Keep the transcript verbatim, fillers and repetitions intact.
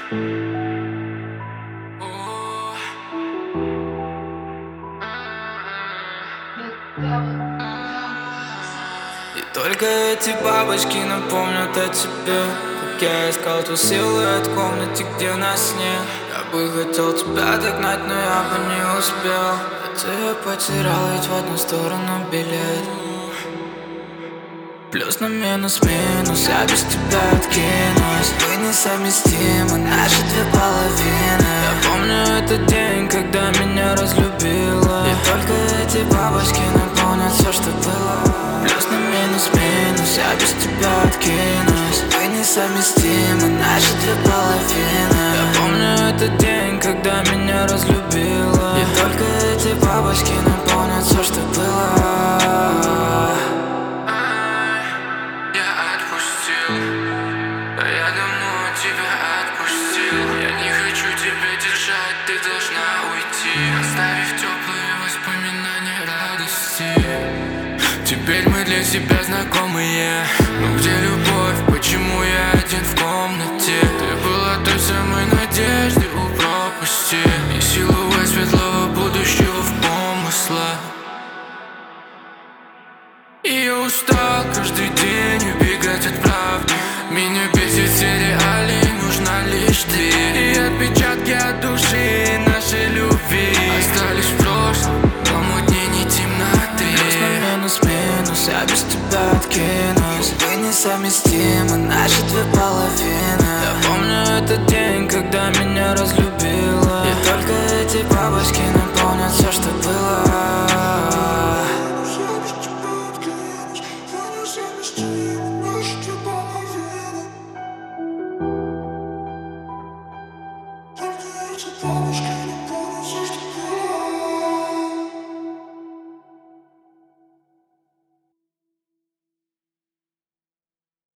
И только эти бабочки напомнят о тебе, как я искал ту силуэт в комнате, где нас нет. Я бы хотел тебя догнать, но я бы не успел. А ты потерял ведь в одну сторону билет. Плюс на минус минус, я без тебя откинусь. Мы несовместимы, наши две половины. Я помню этот день, когда меня разлюбила. И только эти бабочки напомнят все, что было. Плюс на минус минус, я без тебя откинусь. Мы несовместимы, наши две половины. Я помню этот день, когда меня разлюбила. И только эти бабочки напомнят все, что было. Я давно тебя отпустил. Я не хочу тебя держать, ты должна уйти, оставив теплые воспоминания радости. Теперь мы для себя знакомые. Но где любовь? Почему я один в комнате? Ты была той самой надеждой у пропасти и силуэт светлого будущего в помыслах. И я устал каждый день убегать от правды. Меня бесит все реалии, нужна лишь ты. И отпечатки от души нашей любви остались в прошлом, помутнение темноты. Плюс на минус минус, я без тебя откинусь. Мы несовместимы, наши две половины. Я помню этот день, когда меня разлюбила. И только эти бабочки напомнят все, что было. Бабушка.